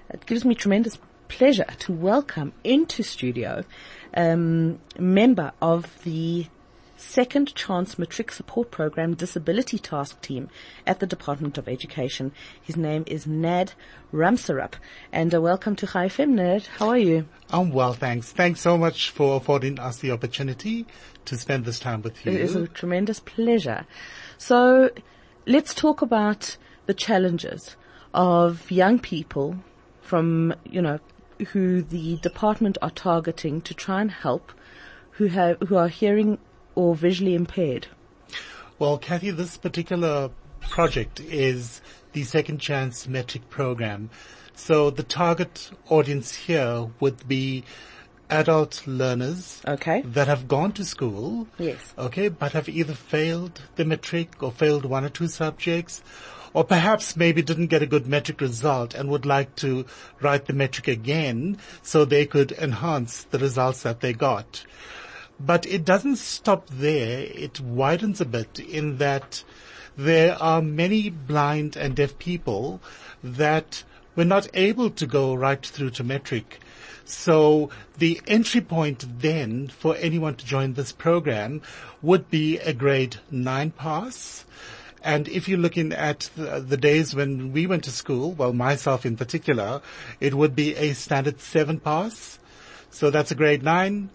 It gives me tremendous pleasure to welcome into studio member of the Second Chance Matric Support Program Disability Task Team at the Department of Education. His name is Nad Ramsarup. And welcome to Chai FM, Nad. How are you? I'm well, thanks. Thanks so much for affording us the opportunity to spend this time with you. It is a tremendous pleasure. So let's talk about the challenges of young people from, who the department are targeting to try and help who are hearing or visually impaired. Well, Kathy, this particular project is the Second Chance Matric program. So the target audience here would be adult learners that have gone to school, but have either failed the matric or failed one or two subjects, or perhaps maybe didn't get a good matric result and would like to write the matric again so they could enhance the results that they got. But it doesn't stop there. It widens a bit in that there are many blind and deaf people that were not able to go right through to matric. So the entry point then for anyone to join this program would be a grade 9 pass. And if you're looking at the days when we went to school, well, myself in particular, it would be a standard 7 pass. So that's a grade 9,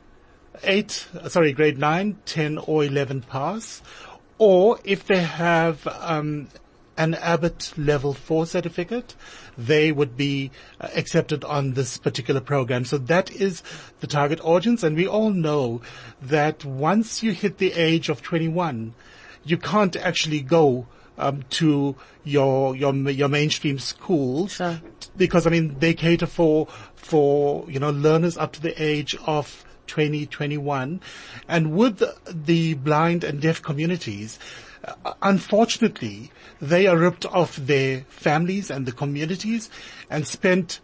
10 or 11 pass. Or if they have an Abbott level 4 certificate, they would be accepted on this particular program. So that is the target audience. And we all know that once you hit the age of 21, you can't actually go to your mainstream schools, because they cater for learners up to the age of 20, 21. And with the blind and deaf communities, unfortunately, they are ripped off their families and the communities and sent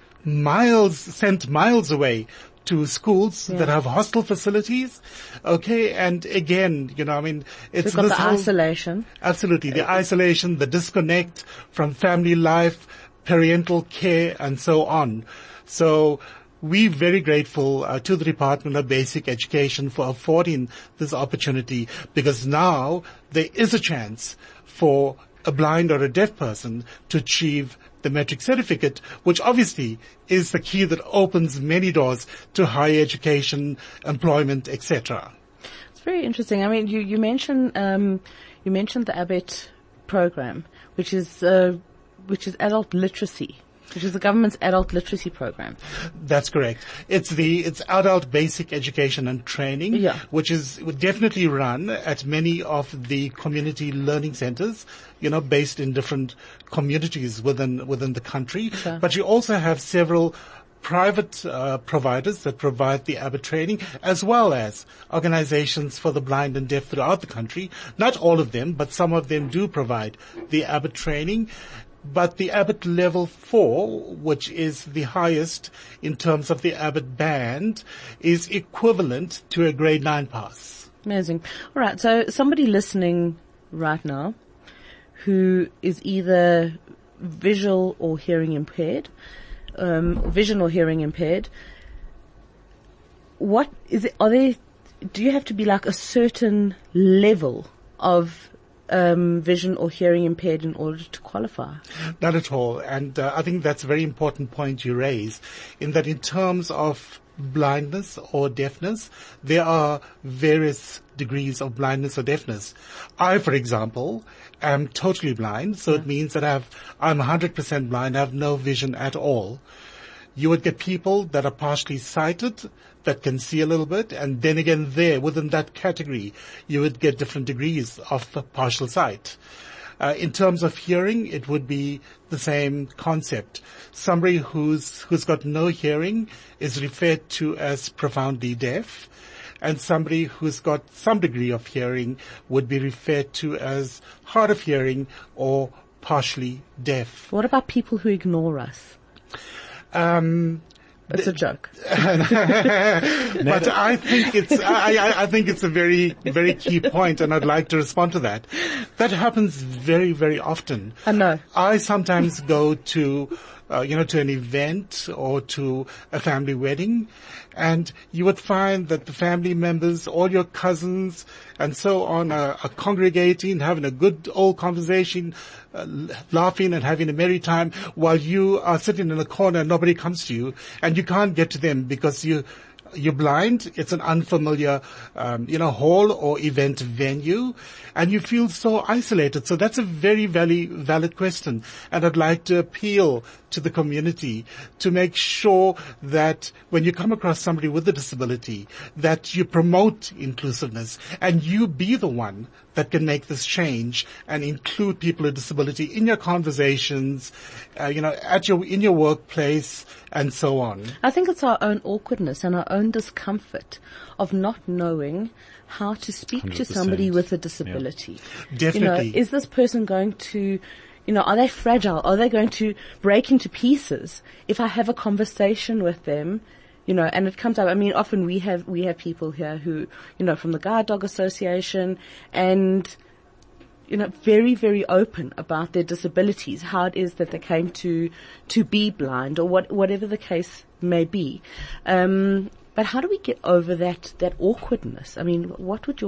miles away to schools that have hostel facilities. And again, it's got the isolation. Absolutely. The isolation, the disconnect from family life, parental care, and so on. So we're very grateful to the Department of Basic Education for affording this opportunity, because now there is a chance for a blind or a deaf person to achieve the matric certificate, which obviously is the key that opens many doors to higher education, employment, etc. It's very interesting. You mentioned the Abbott program, which is adult literacy, which is the government's adult literacy program. That's correct. It's adult basic education and training, which would definitely run at many of the community learning centers, based in different communities within the country. But you also have several private providers that provide the Abbott training, as well as organizations for the blind and deaf throughout the country. Not all of them, but some of them do provide the Abbott training. But the Abbott level 4, which is the highest in terms of the Abbott band, is equivalent to a grade 9 pass. Amazing. All right. So somebody listening right now who is either visual or hearing impaired, what is it? Do you have to be like a certain level of vision or hearing impaired in order to qualify? Not at all. And I think that's a very important point you raise, in that in terms of blindness or deafness, there are various degrees of blindness or deafness. I, for example, am totally blind, so it means that I'm 100% blind, I have no vision at all. You would get people that are partially sighted, that can see a little bit, and then again within that category, you would get different degrees of partial sight. In terms of hearing, it would be the same concept. Somebody who's got no hearing is referred to as profoundly deaf, and somebody who's got some degree of hearing would be referred to as hard of hearing or partially deaf. What about people who ignore us? It's a joke. But I think it's a very, very key point, and I'd like to respond to that. That happens very, very often. I know. I sometimes go to to an event or to a family wedding, and you would find that the family members, all your cousins and so on are congregating, having a good old conversation, laughing and having a merry time, while you are sitting in a corner and nobody comes to you, and you can't get to them because you're blind. It's an unfamiliar, hall or event venue, and you feel so isolated. So that's a very, very valid question. And I'd like to appeal to the community to make sure that when you come across somebody with a disability, that you promote inclusiveness and you be the one that can make this change and include people with disability in your conversations, in your workplace and so on. I think it's our own awkwardness and our own discomfort of not knowing how to speak 100%. To somebody with a disability. Yeah. Definitely. Is this person going to, are they fragile? Are they going to break into pieces if I have a conversation with them? And it comes up, often we have people here who, from the Guide Dog Association and, very, very open about their disabilities, how it is that they came to be blind or whatever the case may be. But how do we get over that awkwardness? What would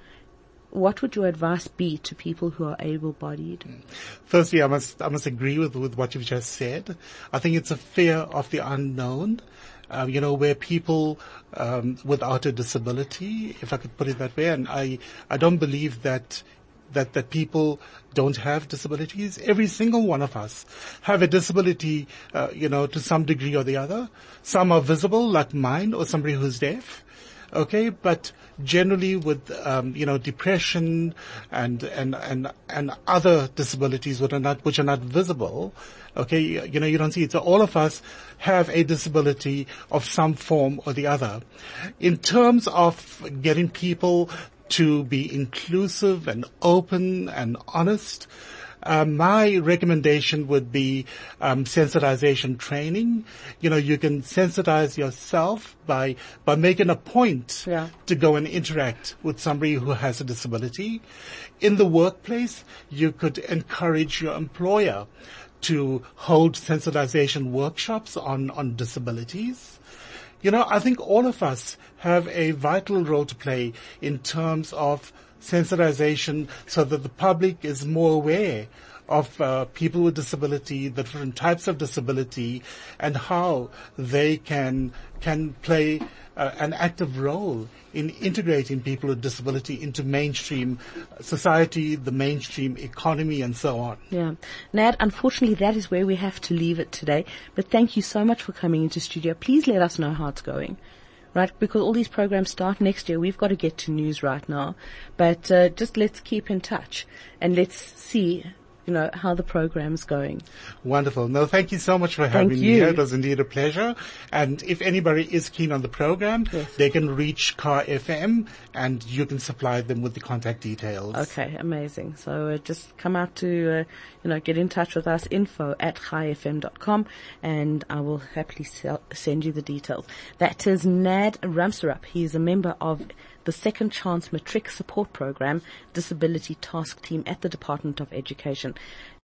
your advice be to people who are able-bodied? Firstly, I must agree with what you've just said. I think it's a fear of the unknown. Where people without a disability, if I could put it that way, and I don't believe that people don't have disabilities. Every single one of us have a disability, to some degree or the other. Some are visible, like mine, or somebody who's deaf. Okay, but generally with depression and other disabilities which are not visible, okay, you don't see it. So all of us have a disability of some form or the other. In terms of getting people to be inclusive and open and honest, my recommendation would be sensitization training. You can sensitize yourself by making a point to go and interact with somebody who has a disability. In the workplace, you could encourage your employer to hold sensitization workshops on disabilities. I think all of us have a vital role to play in terms of sensitization so that the public is more aware of people with disability, the different types of disability, and how they can play an active role in integrating people with disability into mainstream society, the mainstream economy, and so on. Yeah. Nad, unfortunately, that is where we have to leave it today. But thank you so much for coming into studio. Please let us know how it's going. Right, because all these programs start next year. We've got to get to news right now. But just let's keep in touch and let's see, how the program's going. Wonderful. No, thank you so much for having me here. It was indeed a pleasure. And if anybody is keen on the program, they can reach Car FM and you can supply them with the contact details. Okay, amazing. So just come out to, get in touch with us, info@chaifm.com, and I will happily send you the details. That is Nad Ramsarup. He is a member of the Second Chance Matric Support Program Disability Task Team at the Department of Education.